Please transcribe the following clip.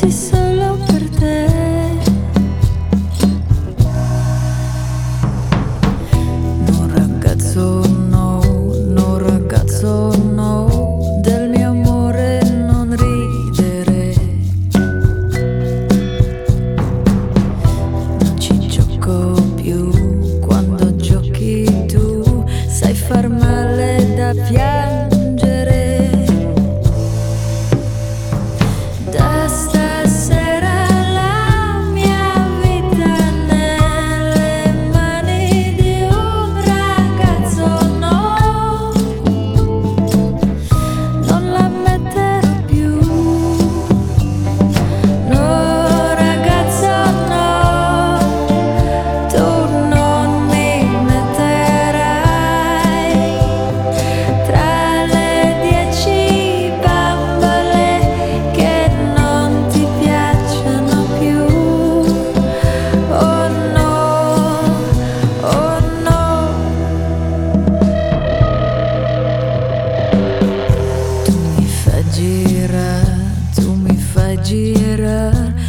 solo per te. No ragazzo no, no ragazzo no, del mio amore non ridere. Non ci gioco più, quando giochi tu sai far male da piangere. Da stasera la mia vita nelle mani di un ragazzo no, non la metterò più. No ragazzo no, tu non mi metterai tra le 10 bambole che non ti piacciono più. Oh no, oh no. Tu mi fai girare, tu mi fai girare